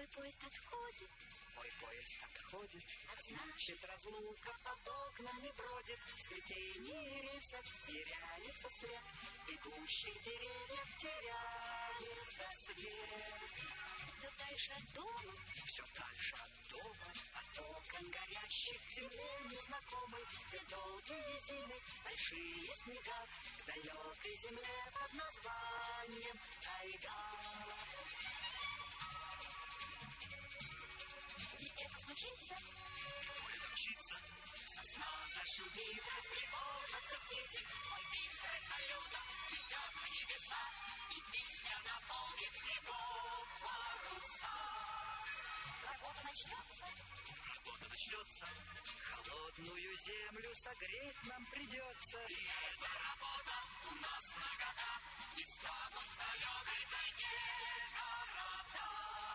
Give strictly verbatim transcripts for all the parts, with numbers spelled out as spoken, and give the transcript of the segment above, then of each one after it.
Твой поезд отходит. Мой поезд отходит, а значит разлука под окнами бродит. В сплетении рельсов теряется след, бегущих деревьев теряется свет. Все дальше от дома, все дальше от дома, от окон горящих к земле незнакомой. Где долгие зимы, большие снега, к далекой земле под названием тайга. И это случится, Поезд мчится, сосна зашумит, растревожатся птицы. Мой писарь салюта цветет на небеса, и песня наполнит снегов паруса. Работа начнется, работа начнется, холодную землю согреть нам придется. и эта работа у нас на года, и встанут в далекой тайге города.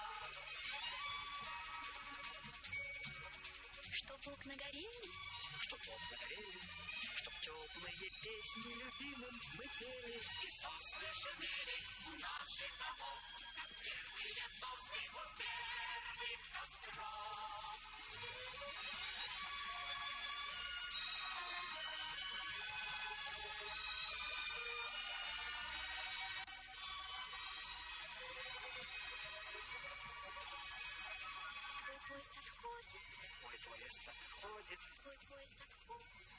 Чтоб окна горели, Чтоб окна горели, чтоб теплые песни любимым мы пели. и сосны шумели у наших домов, как первые сосны у первых костров. Твой поезд отходит, Мой поезд отходит, твой поезд отходит.